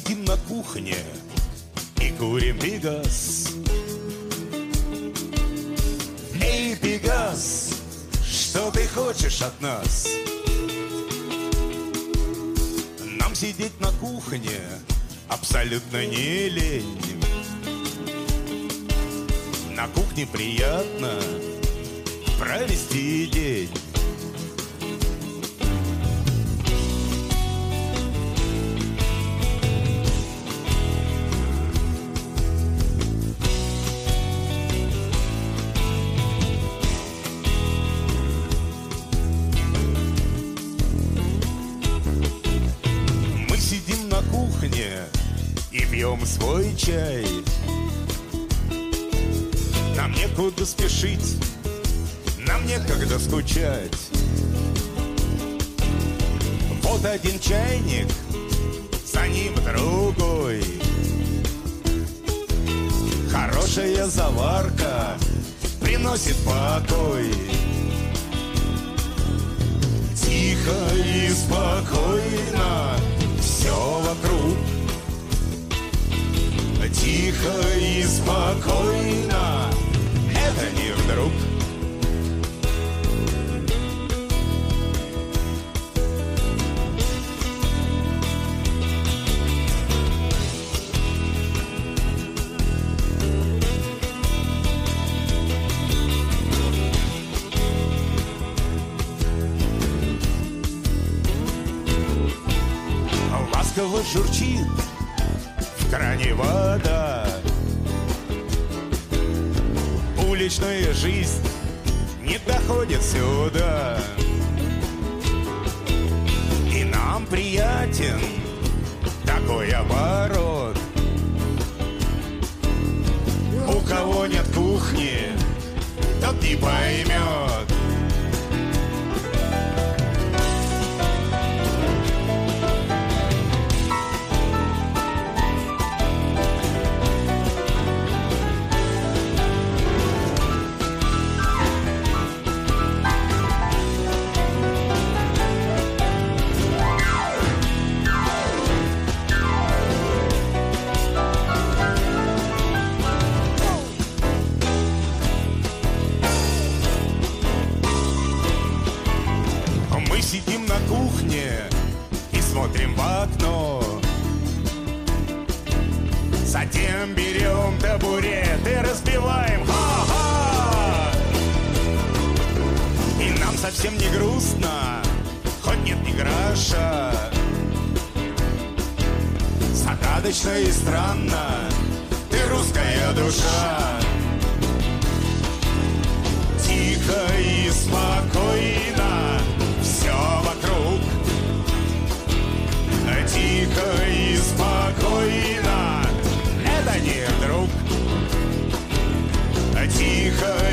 сидим на кухне и курим Пегас. Эй, Пегас, что ты хочешь от нас? Нам сидеть на кухне абсолютно не лень. На кухне приятно провести день. Мы сидим на кухне и пьем свой чай. Нам некуда спешить, нам некогда скучать. Вот один чайник, за ним другой. Хорошая заварка приносит покой. Тихо и спокойно все вокруг. Тихо и спокойно, это не вдруг. Ласково журчит в кране вода. Уличная жизнь не доходит сюда. И нам приятен такой оборот. У кого нет кухни, тот не поймет. Мы сидим на кухне и смотрим в окно. Затем берем табурет и разбиваем. Ха-ха! И нам совсем не грустно, хоть нет ни гроша. Загадочно и странно, ты русская душа. Тихо и спокойно все вокруг. Тихо и спокойно, это не вдруг. Тихо